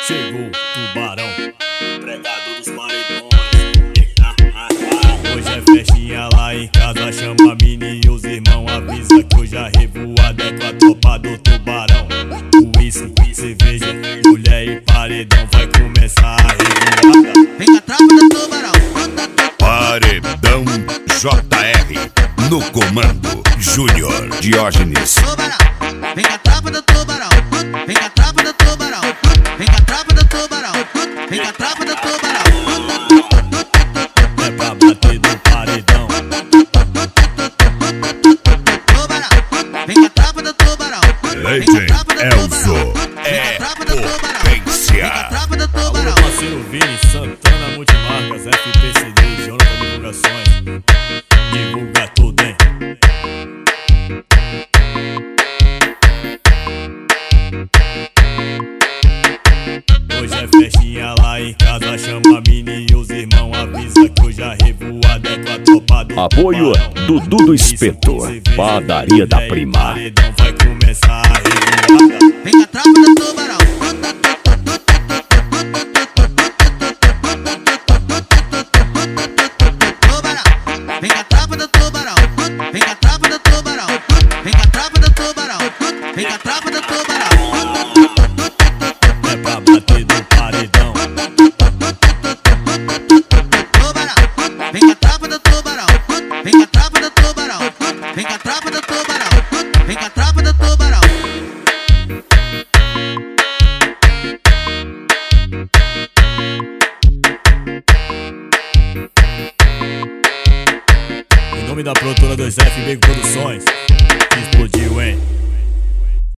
Chegou tubarão, Pregador dos paredões. hoje é festinha lá em casa. Chama a mini e os irmãos, avisa que hoje a revoada é com a tropa do tubarão. Uísque, cerveja, mulher e paredão, vai começar a revoada. Vem com a tropa do tubarão. Paredão JR, no comando Júnior Diógenes. Tubarão. Vem com a tropa do tubarão. Vem com a tropa do tubarão. Vem com a tropa do tubarão. Vem com a tropa do tubarão. É pra bater do paredão. Tubarão. Vem com a tropa do tubarão. Legend Elzo é potência. Tropa do Alô, tubarão. parceiro Vini, Santana, Multimarcas, FPCD, Jonathan Divulgações. Divulga tudo, hein? Hoje é festinha lá em casa. Chama a mini e os irmãos, avisa que hoje a revoada é com a tropa do Apoio tubarão. Dudu do Espeto, Padaria da Prima. Paredão, vai começar a revoada. Vem com a tropa do tubarão. Tubarão. Vem com a tropa do tubarão. Vem com a tropa do tubarão. Vem com a tropa do tubarão. Vem com a tropa do tubarão. É pra bater do paredão. Tubarão. Vem com a tropa do tubarão. Vem com a tropa do tubarão. Vem com a tropa do tubarão. Vem com a tropa do tubarão. Em nome da produtora 2FB Produções, que explodiu, hein?